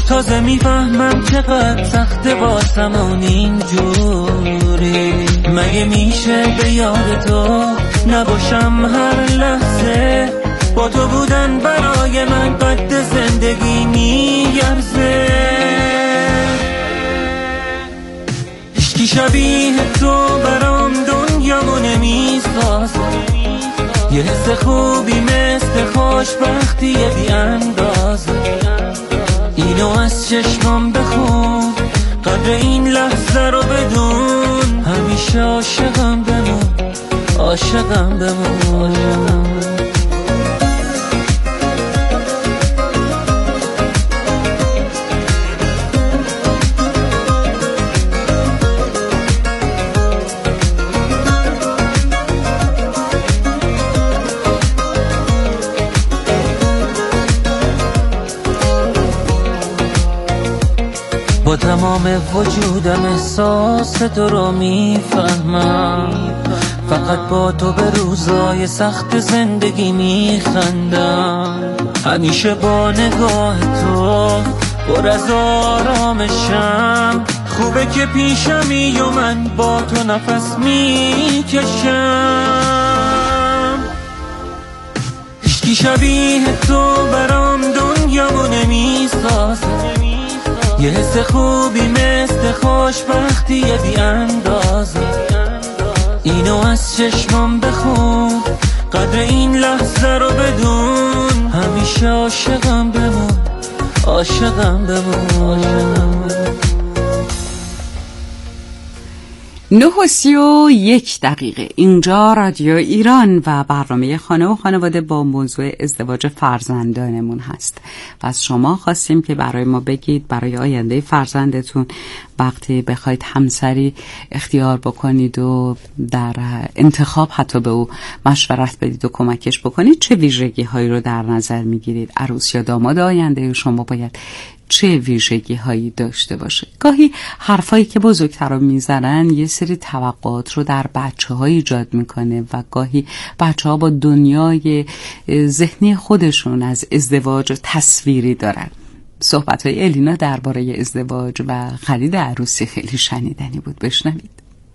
تازه میفهمم چقدر سخته واسمون اینجوری. مگه میشه به یاد تو نباشم هر لحظه؟ با تو بودن برای من قد زندگی میارزه. هیچکی شبیه تو برام دنیامو نمیسازه. یه حس خوبی مثل خوشبختی بی اندازه. اینو از چشمام بخون، قدر این لحظه رو بدون. همیشه عاشقم بمون، عاشقم بمون. با تمام وجودم احساس تو رو میفهمم. فقط با تو به روزای سخت زندگی میخندم. همیشه با نگاه تو پر از آرامشم. خوبه که پیشمی و من با تو نفس میکشم. هیچکی شبیه تو برام دنیامو نمیسازه. یه حس خوبی مثل خوشبختی بی اندازه. اینو از چشمام بخون، قدر این لحظه رو بدون. همیشه عاشقم بمون، عاشقم بمون. 9:31 اینجا رادیو ایران و برنامه خانه و خانواده با موضوع ازدواج فرزندانمون هست و از شما خواستیم که برای ما بگید برای آینده فرزندتون وقتی بخواید همسری اختیار بکنید و در انتخاب حتی به او مشورت بدید و کمکش بکنید چه ویژگی هایی رو در نظر میگیرید؟ عروس یا داماد آینده شما باید چه ویژگی هایی داشته باشه؟ گاهی حرفایی که بزرگترا میزنن یه سری توقعات رو در بچه ها ایجاد میکنه و گاهی بچه ها با دنیای ذهنی خودشون از ازدواج تصویری دارن. صحبت های الینا درباره ازدواج و خرید عروسی خیلی شنیدنی بود. بشنوید.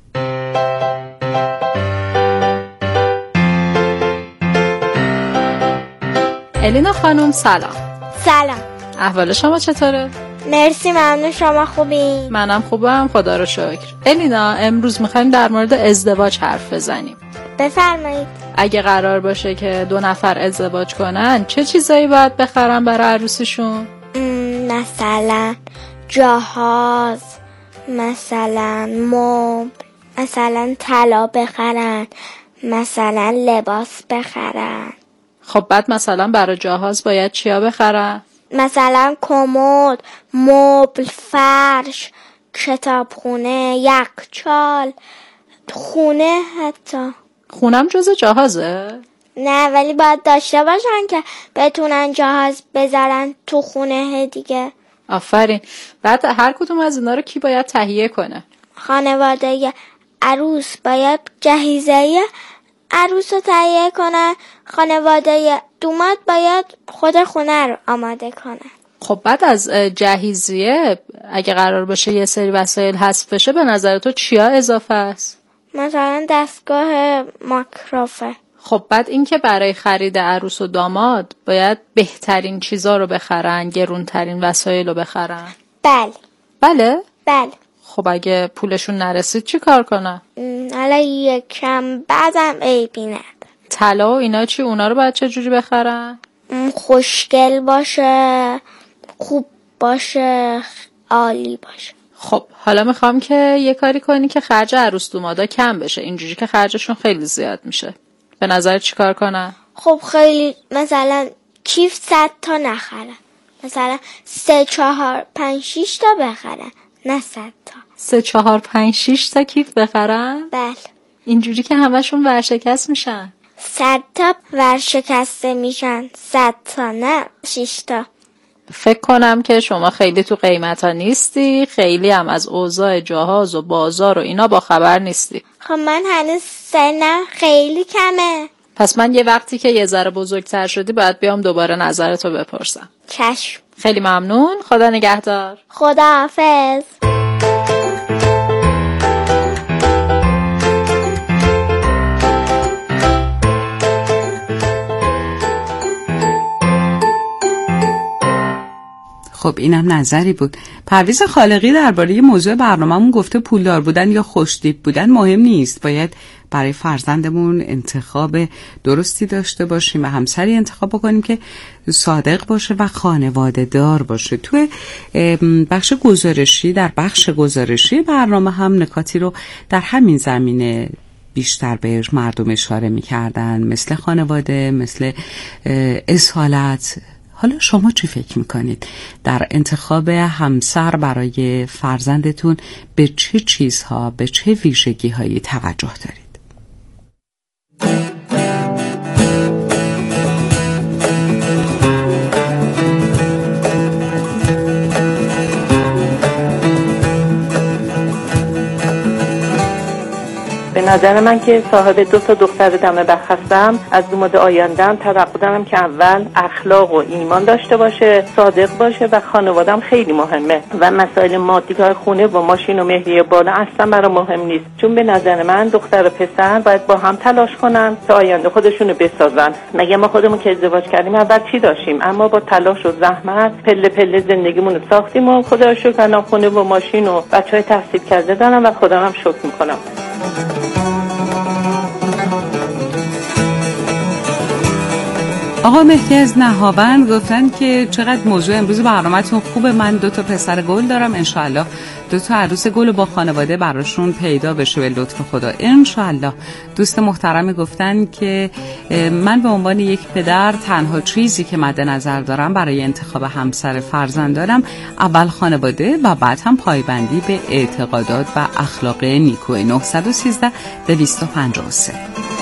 الینا خانم سلام. سلام. احوال شما چطوره؟ مرسی ممنون، شما خوبین؟ منم خوبم خدا رو شکر. الینا امروز میخوایم در مورد ازدواج حرف بزنیم. بفرمایید. اگه قرار باشه که 2 نفر ازدواج کنن چه چیزایی باید بخرن برای عروسیشون؟ مثلا جهاز، مثلا مبل، مثلا طلا بخرن، مثلا لباس بخرن. خب بعد مثلا برای جهاز باید چیا بخرن؟ مثلا کمد، مبل، فرش، کتابخونه، یخچال، خونه. حتی خونم جز جهازه؟ نه ولی باید داشته باشن که بتونن جهاز بذارن تو خونه دیگه. آفرین. بعد هر کدوم از اینا رو کی باید تهیه کنه؟ خانواده عروس باید جهیزیه عروس رو تهیه کنن. خانواده دوماد باید خود خونه رو آماده کنن. خب بعد از جهیزیه اگه قرار باشه یه سری وسایل حذف بشه به نظر تو چیا اضافه است؟ مثلا دستگاه ماکروفه. خب بعد این که برای خرید عروس و داماد باید بهترین چیزا رو بخرن، گرونترین وسایل رو بخرن. بله. بله؟ بله. خب اگه پولشون نرسید چی کار کنن؟ حالا یکم بعدم عیبی نداره. طلا و اینا چی؟ اونا رو باید چه جوری بخرن؟ خوشگل باشه، خوب باشه، عالی باشه. خب حالا میخوام که یه کاری کنی که خرج عروس دومادا کم بشه، اینجوری که خرجشون خیلی زیاد میشه. به نظر چی کار کنن؟ خب خیلی مثلا کیف 100 تا نخرن، مثلا 3 4 5 6 تا بخرن، نه 100 تا. 3 4 5 6 تا کیف بخرن؟ بله. اینجوری که همشون ورشکست میشن. 100 تا ورشکسته میشن، 100 تا نه 6 تا. فکر کنم که شما خیلی تو قیمتا نیستی، خیلی هم از اوضاع جهاز و بازار و اینا با خبر نیستی. خب من هنوز سنم خیلی کمه. پس من یه وقتی که یه ذره بزرگتر شدی باید بیام دوباره نظرتو بپرسم. چشم. خیلی ممنون. خدا نگهدار. خداحافظ. خب اینم نظری بود. پرویز خالقی درباره موضوع برنامه‌مون گفته پولدار بودن یا خوش‌تیپ بودن مهم نیست، باید برای فرزندمون انتخاب درستی داشته باشیم و همسری انتخاب بکنیم که صادق باشه و خانواده دار باشه. توی بخش گزارشی برنامه هم نکاتی رو در همین زمینه بیشتر به مردم اشاره می‌کردن، مثل خانواده، مثل اصالت. حالا شما چی فکر میکنید؟ در انتخاب همسر برای فرزندتون به چه چیزها، به چه ویژگی هایی توجه دارید؟ به نظر من که صاحب 2 دختر دم بخت هستم، از دوماد آیندم توقع دارم که اول اخلاق و ایمان داشته باشه، صادق باشه و خانوادم خیلی مهمه و مسائل مادی که خونه و ماشین و مهریه بالا اصلا برام مهم نیست، چون به نظر من دختر و پسر باید با هم تلاش کنن تا آینده خودشونو بسازن. مگه ما خودمون که ازدواج کردیم اول چی داشتیم؟ اما با تلاش و زحمت پله پله زندگیمون رو ساختیم و خدا رو شکر الان خونه و ماشین و بچهای تحصیل کرده دارم و خدا هم شکر میکنم. آقا مهدی از نهاوند گفتن که چقدر موضوع امروز برنامه‌تون خوبه. من 2 پسر گل دارم، انشالله 2 عروس گل با خانواده براشون پیدا بشه به لطف خدا، انشالله. دوست محترمی گفتن که من به عنوان یک پدر تنها چیزی که مد نظر دارم برای انتخاب همسر فرزندانم اول خانواده و بعد هم پایبندی به اعتقادات و اخلاق نیکو. 913-253.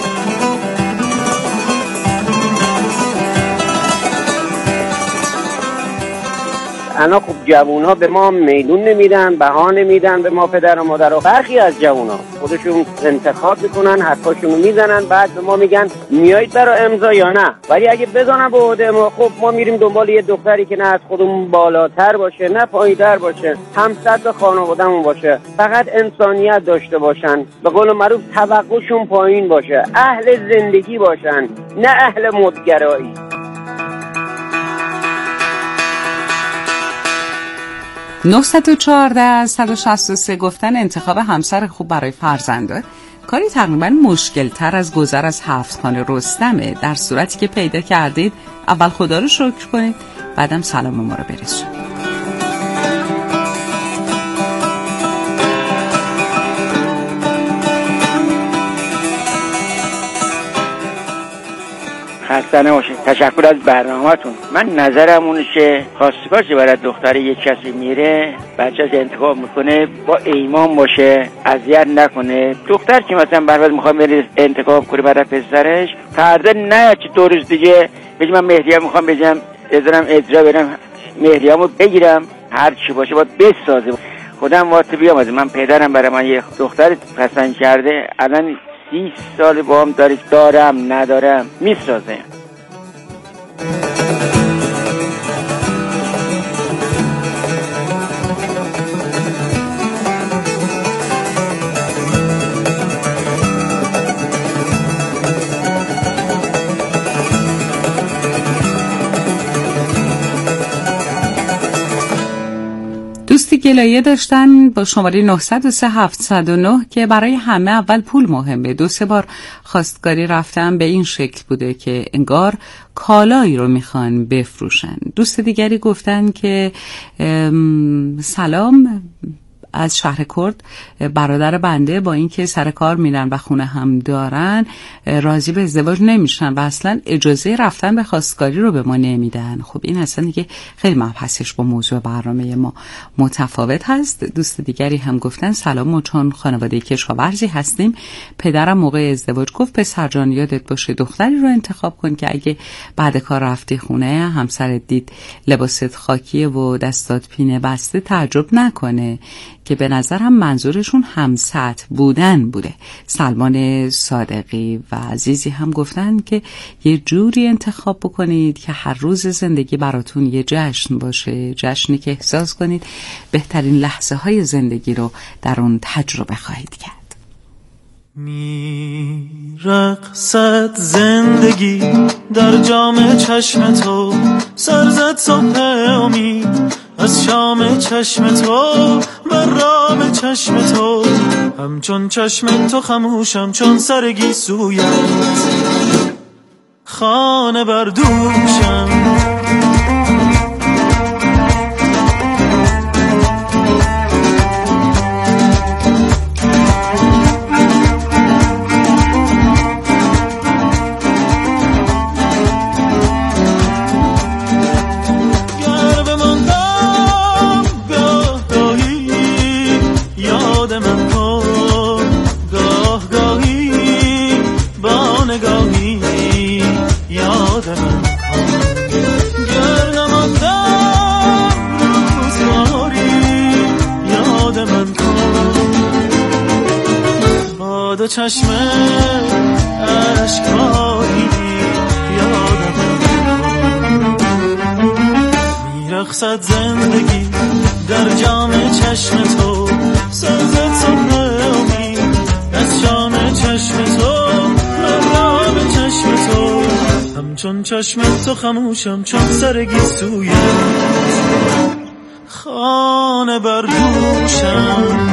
الان خب جوونا به ما میدون نمیدن، بها نمیدن به ما پدر و مادر. و برخی از جوونا خودشون انتخاب میکنن، حرفاشونو میزنن، بعد به ما میگن میایید برای امضا یا نه. ولی اگه بزنن به عهده ما، خب ما میریم دنبال یه دختری که نه از خودمون بالاتر باشه نه پایین‌تر باشه، هم سطح خانواده‌مون باشه، فقط انسانیت داشته باشن، به قول معروف توقعشون پایین باشه، اهل زندگی باشن نه اهل مدگرایی. 914-163 گفتن انتخاب همسر خوب برای فرزندان کاری تقریبا مشکل تر از گذر از 7 خانه رستمه. در صورتی که پیدا کردید اول خدا رو شکر کنید، بعدم سلام ما رو برسونید. خسته نباشید. تشکر از برنامه‌تون. من نظرم اونه که خواستگار که برای دختر یک کسی میره، بچه از انتخاب میکنه با ایمان باشه، اذیت نکنه. دختر که مثلا برات میخواد بره انتخاب کنه برای پسرش، فردا نه که 2 روز دیگه بگم من مهریه میخوام بزنم اجرا برم مهریه‌مو بگیرم، هر چی باشه باید بسازه. خودم وقت بیام، من پدرم برای من یه دختر پسند کرده، الان 30 سال با هم دارم ندارم میسازه. دوستی گلایه داشتن با شماره 903-709 که برای همه اول پول مهمه. 2-3 بار خواستگاری رفتم به این شکل بوده که انگار کالایی رو میخوان بفروشن. دوست دیگری گفتن که سلام از شهر کرد، برادر بنده با اینکه سر کار میرن و خونه هم دارن راضی به ازدواج نمیشن و اصلا اجازه رفتن به خواستگاری رو به ما نمیدن. خب این اصلا دیگه خیلی مبحثش با موضوع برنامه ما متفاوت هست. دوست دیگری هم گفتن سلام، ما چون خانواده کشاورزی هستیم، پدرم موقع ازدواج گفت پسر جان یادت باشه دختری رو انتخاب کن که اگه بعد کار رفتی خونه همسرت دید لباست خاکیه و دستات پینه بسته تعجب نکنه که به نظرم منظورشون همسطح بودن بوده. سلمان صادقی و عزیزی هم گفتن که یه جوری انتخاب بکنید که هر روز زندگی براتون یه جشن باشه، جشنی که احساس کنید بهترین لحظه های زندگی رو در اون تجربه خواهید کرد. میرقصد زندگی در جام چشم تو، سرزد صبح امید از شام چشم تو، بر رام چشم تو، همچون چشم تو خموشم چون سرگی سویت، خانه بردوشم. چشم اشکاری یادم میرقصد زندگی در جام چشم تو، سازد صبح امید از شام چشم تو، مرام چشم تو، همچون چشم تو خموشم چون سرگی سویت، خانه بردوشم.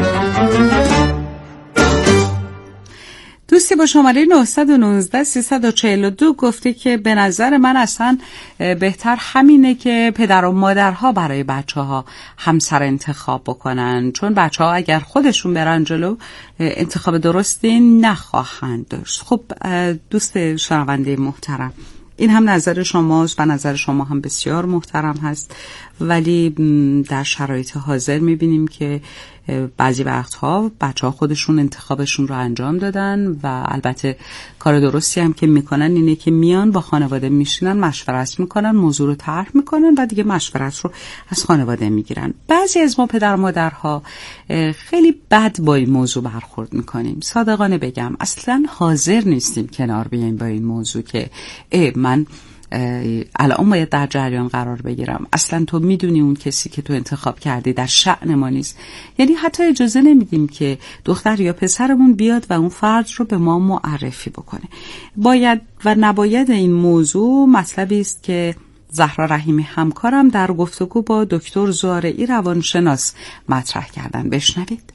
دوستی با شماره 919-342 گفته که به نظر من اصلا بهتر همینه که پدر و مادرها برای بچه ها همسر انتخاب بکنن، چون بچه ها اگر خودشون برن جلو انتخاب درستی نخواهند داشت. خب دوست شنونده محترم، این هم نظر شماست و نظر شما هم بسیار محترم هست، ولی در شرایط حاضر میبینیم که بعضی وقتها بچه ها خودشون انتخابشون رو انجام دادن و البته کار درستی هم که میکنن اینه که میان با خانواده میشینن، مشورت میکنن، موضوع رو طرح میکنن و دیگه مشورت رو از خانواده میگیرن. بعضی از ما پدر مادرها خیلی بد با این موضوع برخورد میکنیم. صادقانه بگم اصلا حاضر نیستیم کنار بیاییم با این موضوع که من الان باید در جریان قرار بگیرم، اصلا تو میدونی اون کسی که تو انتخاب کردی در شأن ما نیست. یعنی حتی اجازه نمیدیم که دختر یا پسرمون بیاد و اون فرد رو به ما معرفی بکنه. باید و نباید این موضوع مطلبی است که زهرا رحیمی همکارم در گفتگو با دکتر زارعی روانشناس مطرح کردن. بشنوید.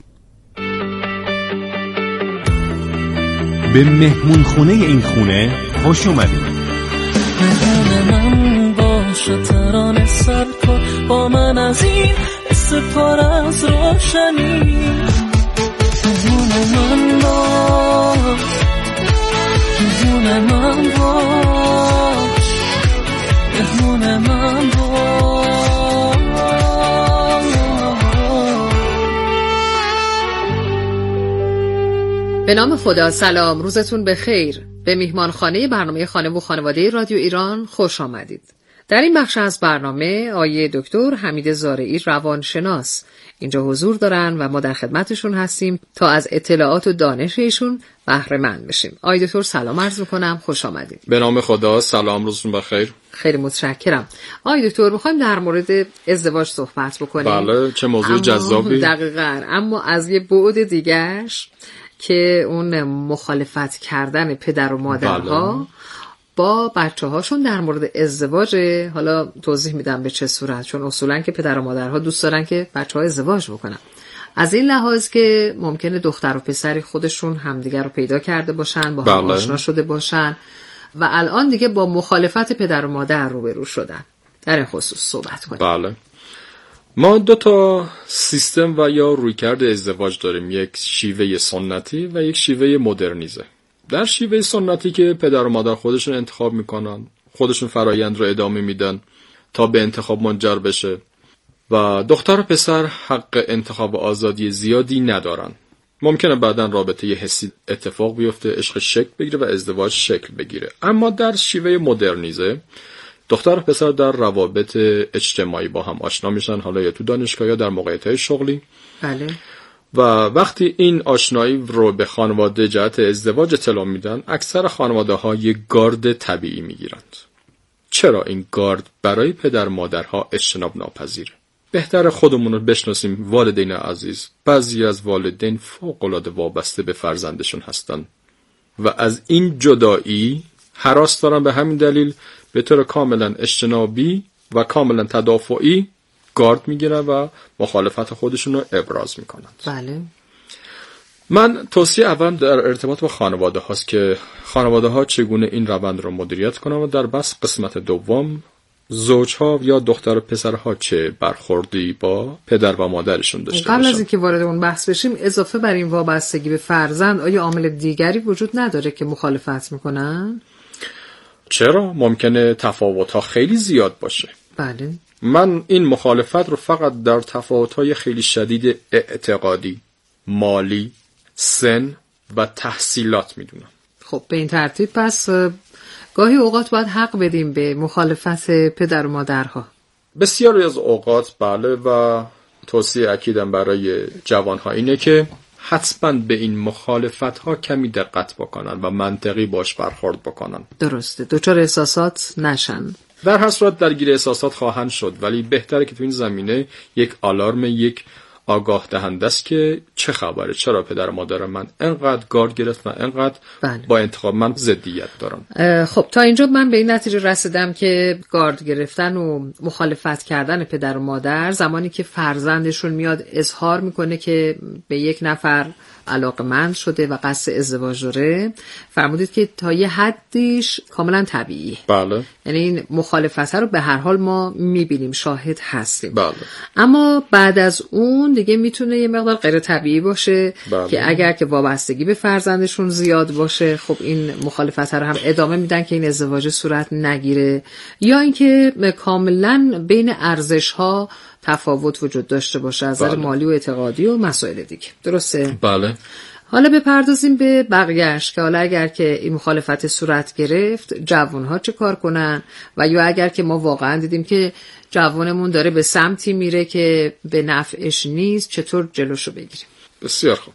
به مهمون خونه این خونه خوش اومدید. مهمون من باش و ترانه سر کن با من از این استپار از روشنی. مهمون من باش، مهمون من باش، مهمون من باش. به نام خدا. سلام، روزتون بخیر. به میهمانخانه برنامه خانه و خانواده رادیو ایران خوش آمدید. در این بخش از برنامه آیه دکتر حمید زارعی روانشناس اینجا حضور دارن و ما در خدمتشون هستیم تا از اطلاعات و دانش ایشون بهره مند بشیم. آیه دکتر سلام عرض می‌کنم، خوش آمدید. به نام خدا. سلام، روزتون بخیر. خیلی متشکرم. آیه دکتر می‌خوایم در مورد ازدواج صحبت بکنیم. بله، چه موضوع جذابی. دقیقاً، اما از یه بعد دیگه‌اش که اون مخالفت کردن پدر و مادرها بله. با بچه هاشون در مورد ازدواج. حالا توضیح میدم به چه صورت، چون اصولا که پدر و مادرها دوست دارن که بچه ها ازدواج بکنن. از این لحاظ که ممکنه دختر و پسری خودشون همدیگر رو پیدا کرده باشن، با هم آشنا شده باشن و الان دیگه با مخالفت پدر و مادر روبرو شدن. در این خصوص صحبت کنیم. بله، ما دو تا سیستم و یا رویکرد ازدواج داریم، یک شیوه سنتی و یک شیوه مدرنیزه. در شیوه سنتی که پدر و مادر خودشون انتخاب میکنن، خودشون فرایند رو ادامه میدن تا به انتخاب منجر بشه و دختر و پسر حق انتخاب آزادی زیادی ندارن. ممکنه بعداً رابطه یه حسی اتفاق بیفته، عشق شکل بگیره و ازدواج شکل بگیره. اما در شیوه مدرنیزه دختر و پسر در روابط اجتماعی با هم آشنا میشن، حالا یا تو دانشگاه یا در موقعیت‌های شغلی. بله. و وقتی این آشنایی رو به خانواده جهت ازدواج اطلاع میدن، اکثر خانواده‌ها یک گارد طبیعی میگیرند. چرا این گارد برای پدر مادرها اجتناب ناپذیره؟ بهتر خودمون رو بشناسیم. والدین عزیز، بعضی از والدین فوق‌العاده وابسته به فرزندشون هستن و از این جدایی هراس دارن. به همین دلیل به طور کاملا اجتنابی و کاملا تدافعی گارد میگیرن و مخالفت خودشون رو ابراز میکنن. بله. من توصیه اولم در ارتباط با خانواده هاست که خانواده ها چگونه این روند رو مدیریت کنن و در بس قسمت دوم زوجها یا دختر و پسرها چه برخوردی با پدر و مادرشون داشته باشن. قبل از اینکه وارد اون بحث بشیم، اضافه بر این وابستگی به فرزند، آیا عامل دیگری وجود نداره که مخالفت میکنن؟ چرا؟ ممکنه تفاوت‌ها خیلی زیاد باشه. بله. من این مخالفت رو فقط در تفاوت‌های خیلی شدید اعتقادی، مالی، سن و تحصیلات میدونم. خب به این ترتیب پس گاهی اوقات باید حق بدیم به مخالفت پدر و مادرها. بسیاری از اوقات بله، و توصیه اکیدم برای جوانها اینه که حتما به این مخالفت‌ها کمی دقت بکنن و منطقی باش برخورد بکنن. درسته، دچار احساسات نشن. در هر صورت درگیر احساسات خواهند شد، ولی بهتره که تو این زمینه یک آلارم، یک آگاه دهنده است که چه خبره، چرا پدر و مادر من انقدر گارد گرفت و انقدر با انتخاب من ضدیت دارن. خب تا اینجا من به این نتیجه رسیدم که گارد گرفتن و مخالفت کردن پدر و مادر زمانی که فرزندشون میاد اظهار میکنه که به یک نفر علاقمند شده و قصد ازدواج داره، فرمودید که تا یه حدیش کاملا طبیعیه. بله. یعنی این مخالفت رو به هر حال ما میبینیم، شاهد هستیم. بله. اما بعد از اون دیگه میتونه یه مقدار غیر طبیعی باشه. بله. که اگر که وابستگی به فرزندشون زیاد باشه، خب این مخالفت رو هم ادامه میدن که این ازدواج صورت نگیره، یا اینکه کاملا بین ارزش‌ها تفاوت وجود داشته باشه از نظر مالی و اعتقادی و مسائل دیگه. درسته؟ بله. حالا بپردازیم به بقیه‌اش که حالا اگر که این مخالفت صورت گرفت، جوان‌ها چه کار کنن، و یا اگر که ما واقعا دیدیم که جوانمون داره به سمتی میره که به نفعش نیست، چطور جلوشو بگیریم؟ بسیار خوب.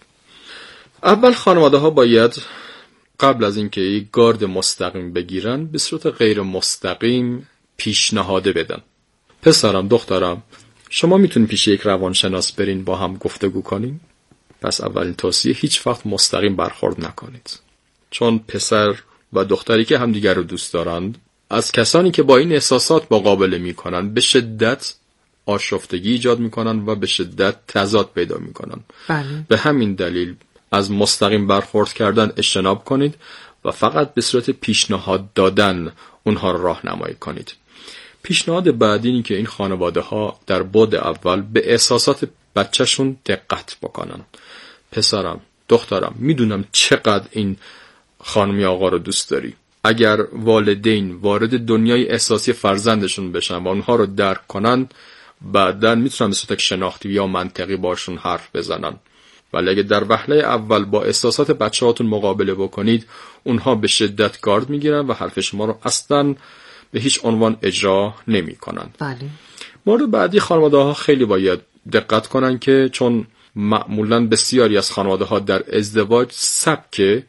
اول خانواده‌ها باید قبل از اینکه یک گارد مستقیم بگیرن، به صورت غیر مستقیم پیشنهاد بدن. پسرم، دخترم، شما میتونید پیش یک روانشناس برین با هم گفتگو کنین؟ پس اولین توصیه، هیچ وقت مستقیم برخورد نکنید، چون پسر و دختری که همدیگر رو دوست دارند از کسانی که با این احساسات مقابله میکنن به شدت آشفتگی ایجاد میکنن و به شدت تضاد پیدا میکنن. به همین دلیل از مستقیم برخورد کردن اجتناب کنید و فقط به صورت پیشنهاد دادن اونها رو راهنمایی کنید. پیشنهاد بعدی اینه که این خانواده ها در بعد اول به احساسات بچه‌شون دقت بکنن. پسرم، دخترم، میدونم چقدر این خانمی آقا رو دوست داری. اگر والدین وارد دنیای احساسی فرزندشون بشن و اونها رو درک کنن، بعداً میتونن به صورت شناختی یا منطقی باشون حرف بزنن. ولی اگه در وهله اول با احساسات بچه‌هاتون مقابله بکنید، اونها به شدت گارد میگیرن و حرف شما رو اصلاً به هیچ عنوان اجرا نمی کنن. بله. مورد بعدی، خانواده ها خیلی باید دقت کنن که چون معمولاً بسیاری از خانواده ها در ازدواج سبک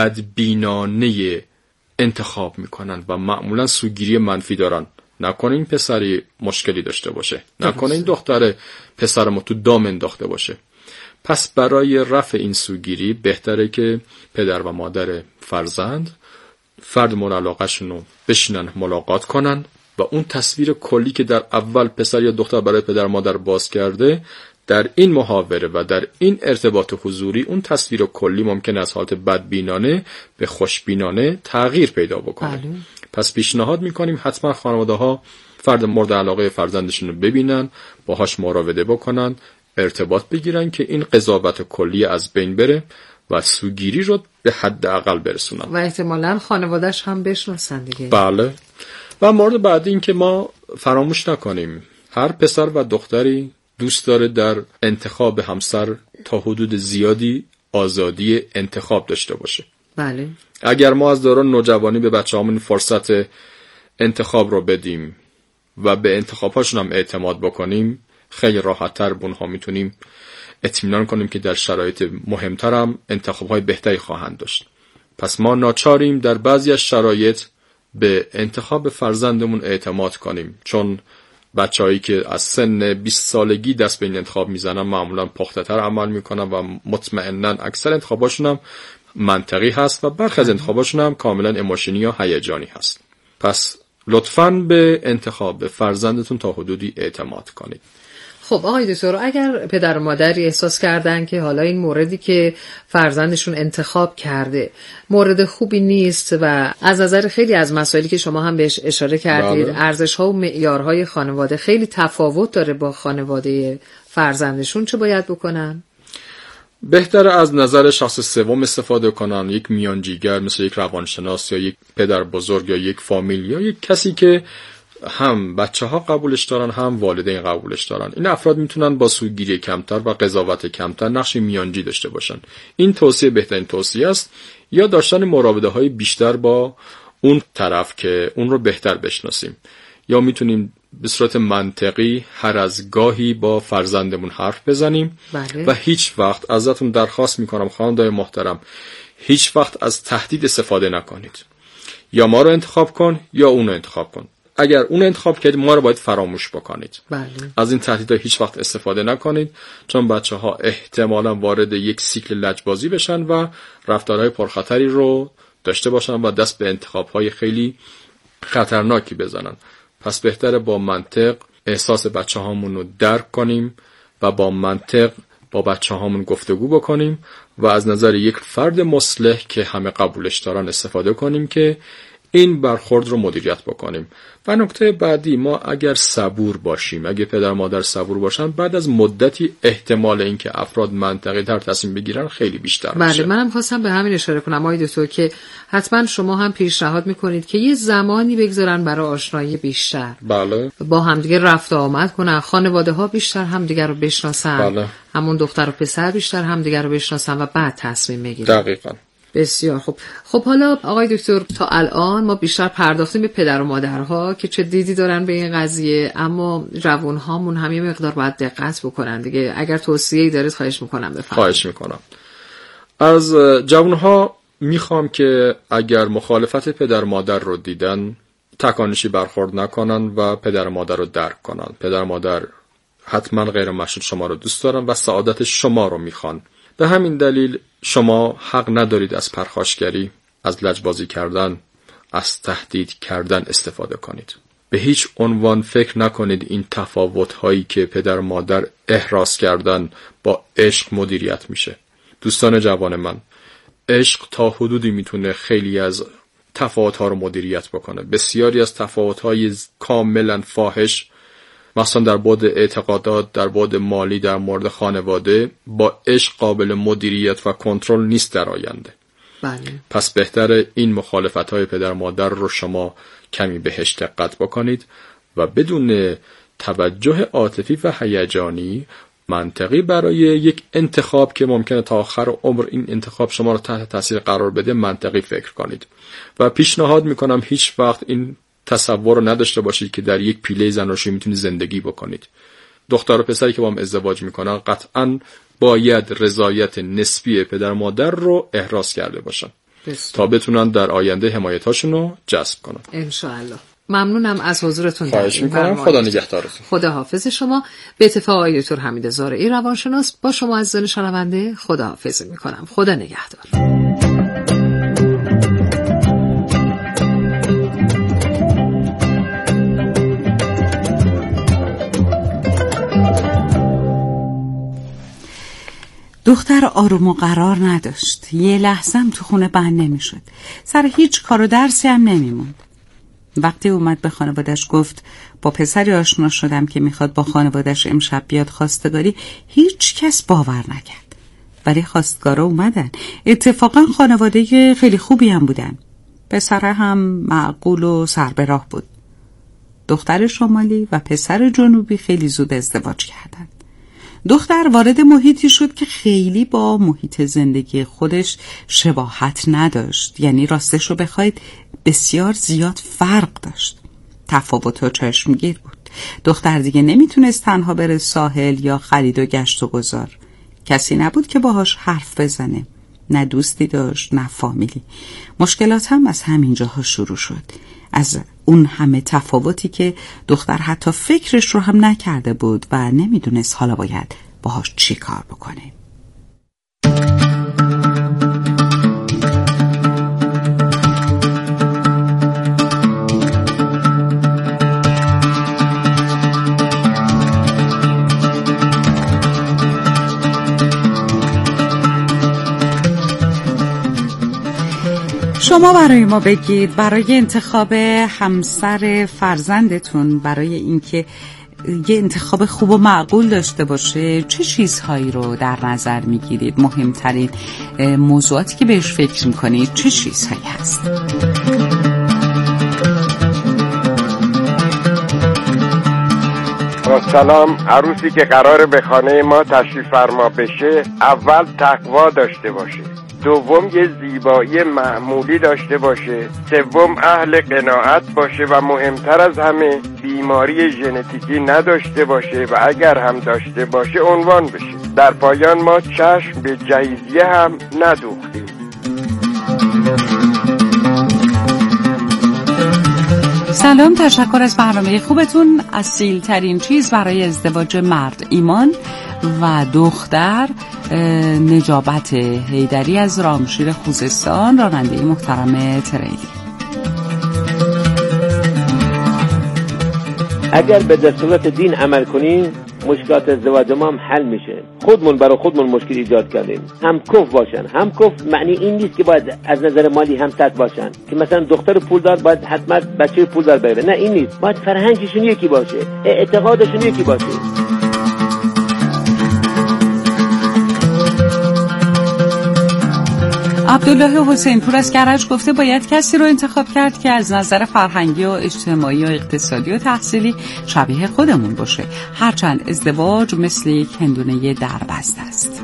بدبینانه انتخاب میکنن و معمولاً سوگیری منفی دارن. نکنه این پسری مشکلی داشته باشه، نکنه این دختر پسرمو تو دام انداخته باشه. پس برای رفع این سوگیری بهتره که پدر و مادر فرزند فرد مورد علاقه‌شون رو بشینن ملاقات کنن و اون تصویر کلی که در اول پسر یا دختر برای پدر مادر باز کرده، در این محاوره و در این ارتباط حضوری اون تصویر کلی ممکن از حالت بدبینانه به خوشبینانه تغییر پیدا بکنه. بله. پس پیشنهاد میکنیم حتما خانواده ها فرد مورد علاقه فرزندشون رو ببینن، باهاش مراوده بکنن، ارتباط بگیرن که این قضاوت کلی از بین بره و سوگیری رو به حد اقل برسونن و احتمالاً خانواده‌اش هم بشناسن دیگه. بله. و مورد بعدی این که ما فراموش نکنیم هر پسر و دختری دوست داره در انتخاب همسر تا حدود زیادی آزادی انتخاب داشته باشه. بله. اگر ما از دوران نوجوانی به بچه‌هامون فرصت انتخاب رو بدیم و به انتخاباشون هم اعتماد بکنیم، خیلی راحت‌تر به اونها میتونیم اطمینان کنیم که در شرایط مهمتر هم انتخاب‌های بهتری خواهند داشت. پس ما ناچاریم در بعضی از شرایط به انتخاب فرزندمون اعتماد کنیم، چون بچه‌هایی که از سن 20 سالگی دست به این انتخاب میزنن معمولا پخته‌تر عمل میکنن و مطمئناً اکثر انتخاباشون هم منطقی هست و برخی از انتخاباشون هم کاملا ایموشنی یا هیجانی هست. پس لطفاً به انتخاب فرزندتون تا حدودی اعتماد کنید. خب آقای دکتر، اگر پدر و مادری احساس کردن که حالا این موردی که فرزندشون انتخاب کرده مورد خوبی نیست و از نظر خیلی از مسائلی که شما هم بهش اشاره کردید ارزش‌ها و معیارهای خانواده خیلی تفاوت داره با خانواده فرزندشون، چه باید بکنن؟ بهتر از نظر شخص سوم استفاده کنن، یک میانجیگر مثل یک روانشناس یا یک پدر بزرگ یا یک فامیل یا یک کسی که هم بچه ها قبولش دارن هم والدین قبولش دارن. این افراد میتونن با سوگیری کمتر و قضاوت کمتر نقش میانجی داشته باشن. این توصیه بهترین توصیه است، یا داشتن مراوده های بیشتر با اون طرف که اون رو بهتر بشناسیم، یا میتونیم به صورت منطقی هر از گاهی با فرزندمون حرف بزنیم. بله. و هیچ وقت ازتون درخواست میکنم خانواده‌های محترم، هیچ وقت از تهدید استفاده نکنید. یا ما رو انتخاب کن یا اون رو انتخاب کن. اگر اون انتخاب کردید ما رو باید فراموش بکنید. بله. از این تهدیدها هیچ وقت استفاده نکنید، چون بچه‌ها احتمالاً وارد یک سیکل لجبازی بشن و رفتارهای پرخطری رو داشته باشن و دست به انتخاب‌های خیلی خطرناکی بزنن. پس بهتره با منطق احساس بچه‌هامون رو درک کنیم و با منطق با بچه‌هامون گفتگو بکنیم و از نظر یک فرد مصلح که همه قبولش دارن استفاده کنیم که این برخورد رو مدیریت بکنیم. و نکته بعدی، ما اگر صبور باشیم، اگه پدر مادر صبور باشن، بعد از مدتی احتمال اینکه افراد منطقی تر تصمیم بگیرن خیلی بیشتر میشه. بله، منم خواستم به همین اشاره کنم آقای دکتر که حتما شما هم پیشنهاد میکنید که یه زمانی بگذارن برای آشنایی بیشتر. بله. با همدیگه رفت و آمد کنن، خانواده ها بیشتر همدیگه رو بشناسن. بله. همون دختر و پسر بیشتر همدیگه رو بشناسن و بعد تصمیم بگیرن. دقیقاً. بسیار خوب. خب حالا آقای دکتر، تا الان ما بیشتر پرداختیم به پدر و مادرها که چه دیدی دارن به این قضیه، اما جوانهامون هم یه مقدار باید دقت بکنن دیگه. اگر توصیه‌ای دارید خواهش میکنم بفرمایید. خواهش میکنم. از جوانها میخوام که اگر مخالفت پدر مادر رو دیدن تکانشی برخورد نکنن و پدر مادر رو درک کنن. پدر مادر حتما غیر مشروط شما رو دوست دارن و سعادت شما رو میخوان. به همین دلیل شما حق ندارید از پرخاشگری، از لجبازی کردن، از تهدید کردن استفاده کنید. به هیچ عنوان فکر نکنید این تفاوت‌هایی که پدر مادر احراز کردن با عشق مدیریت میشه. دوستان جوان من، عشق تا حدودی میتونه خیلی از تفاوت‌ها رو مدیریت بکنه. بسیاری از تفاوت‌های کاملا فاحش، مثلا در بعد اعتقادات، در بعد مالی، در مورد خانواده، با عشق قابل مدیریت و کنترل نیست در آینده. بله. پس بهتره این مخالفت‌های پدر مادر رو شما کمی بهش دقت بکنید و بدون توجه عاطفی و هیجانی منطقی برای یک انتخاب که ممکنه تا آخر عمر این انتخاب شما رو تحت تاثیر قرار بده منطقی فکر کنید. و پیشنهاد میکنم هیچ وقت این تصور رو نداشته باشید که در یک پیله زناشویی میتونید زندگی بکنید. دختر و پسری که با هم ازدواج میکنن قطعاً باید رضایت نسبی پدر مادر رو احراز کرده باشن تا بتونن در آینده حمایتاشون رو جذب کنن. انشاءالله. ممنونم از حضورتون. خواهش میکنم. خدا نگهدارتون. خدا حافظ شما. به اتفاق آقای دکتر حمید زارعی روانشناس با شما عزیزان شنونده خدا حافظ میکنم. خدا نگهدار. دختر آروم و قرار نداشت. یه لحظه هم تو خونه بند نمیشد. سر هیچ کار و درسی هم نمیموند. وقتی اومد به خانوادش گفت با پسری آشنا شدم که میخواد با خانوادش امشب بیاد خواستگاری، هیچ کس باور نکرد. ولی خواستگارا اومدن. اتفاقا خانواده خیلی خوبی هم بودن. پسر هم معقول و سر به راه بود. دختر شمالی و پسر جنوبی خیلی زود ازدواج کردند. دختر وارد محیطی شد که خیلی با محیط زندگی خودش شباهت نداشت. یعنی راستش رو بخواید بسیار زیاد فرق داشت. تفاوت و چشمگیر بود. دختر دیگه نمیتونست تنها بره ساحل یا خرید و گشت و گذار. کسی نبود که باهاش حرف بزنه. نه دوستی داشت نه فامیلی. مشکلات هم از همینجاها شروع شد. از اون همه تفاوتی که دختر حتی فکرش رو هم نکرده بود و نمیدونست حالا باید باهاش چی کار بکنه. شما برای ما بگید، برای انتخاب همسر فرزندتون، برای اینکه یه انتخاب خوب و معقول داشته باشه چه چیزهایی رو در نظر میگیرید؟ مهمترین موضوعاتی که بهش فکر میکنید چه چیزهایی هست؟ سلام. عروسی که قراره به خانه ما تشریف فرما بشه اول تقوا داشته باشه، دوم یه زیبایی معمولی داشته باشه، سوم اهل قناعت باشه و مهمتر از همه بیماری ژنتیکی نداشته باشه و اگر هم داشته باشه عنوان بشه. در پایان ما چشم به جهیزیه هم ندوختیم. سلام، تشکر از برنامه خوبتون. اصیل ترین چیز برای ازدواج مرد ایمان و دختر نجابت حیدری از رامشیر خوزستان، راننده محترم تریلی. اگر به دستورات دین عمل کنیم مشکلات ازدواج ما هم حل میشه. خودمون برای خودمون مشکل ایجاد کردیم. هم کف باشن، هم کف معنی این نیست که باید از نظر مالی هم سطح باشن که مثلا دختر پولدار باید حتما بچه پولدار بگیره. نه، این نیست. باید فرهنگشون یکی باشه، اعتقادشون یکی باشه. عبدالله حسین پور از کرج گفته باید کسی رو انتخاب کرد که از نظر فرهنگی و اجتماعی و اقتصادی و تحصیلی شبیه خودمون باشه. هرچند ازدواج مثل یک هندونه دربست است.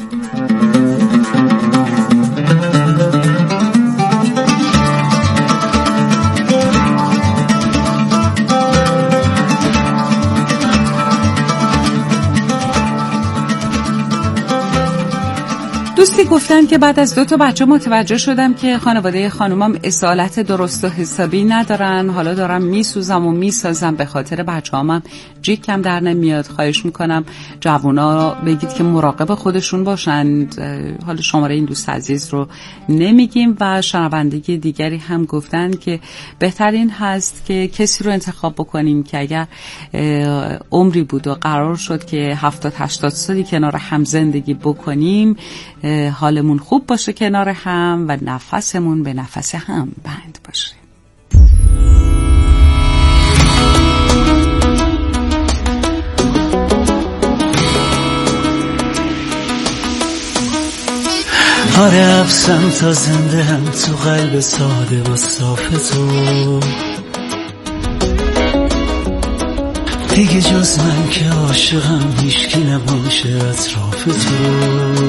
دوستی گفتن که بعد از 2 بچه متوجه شدم که خانواده خانومم اصالت درست و حسابی ندارن. حالا دارم میسوزم و میسازم، به خاطر بچه‌هامم جیکم در نمیاد. خواهش میکنم جوونا بگید که مراقب خودشون باشند. حالا شماره این دوست عزیز رو نمیگیم. و شنونده دیگری هم گفتن که بهترین هست که کسی رو انتخاب بکنیم که اگر عمری بود و قرار شد که 70-80 سالی کنار هم زندگی بکنیم حالمون خوب باشه کنار هم و نفسمون به نفس هم بند باشه. آره افسم تا زنده هم تو قلب ساده و صاف تو، دیگه جز من که عاشقم هیچکی نباشه اطراف تو.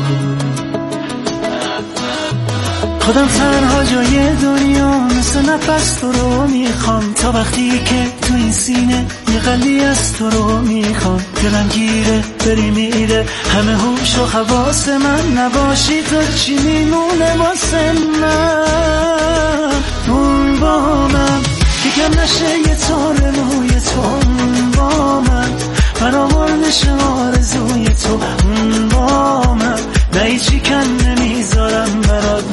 خودم تنها جای دنیا مثل نفس تو رو میخوام، تا وقتی که تو این سینه یه قلبی از تو رو میخوام. دلم گیره بری میره همه هوش و حواس من، نباشی تو چی میمونه واسه من؟ اون با من که کم نشه یه تار موی تو، اون با من آوردش آرزوی تو، اون با من نه ایچی کن نمیذارم برات.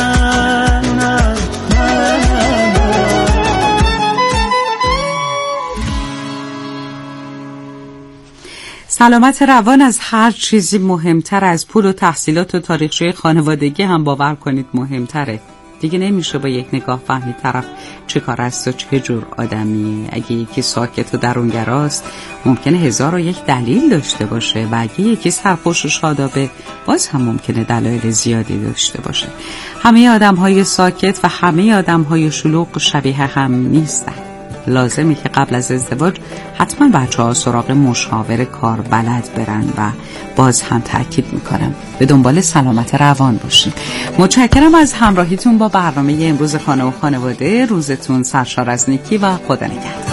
سلامت روان از هر چیزی مهمتر، از پول و تحصیلات و تاریخچه خانوادگی هم باور کنید مهمتره. دیگه نمیشه با یک نگاه فهمید طرف چه کار است و چه جور آدمیه. اگه یکی ساکت و درونگراست ممکنه 1001 دلیل داشته باشه و اگه یکی سرخوش و شادابه باز هم ممکنه دلایل زیادی داشته باشه. همه آدم‌های ساکت و همه آدم‌های شلوغ شبیه هم نیستن. لازمه که قبل از ازدواج حتما بچه‌ها سراغ مشاور کار بلد برن و باز هم تأکید میکنم به دنبال سلامت روان باشین. متشکرم از همراهیتون با برنامه امروز خانه و خانواده. روزتون سرشار از نیکی و خدا نگهدار.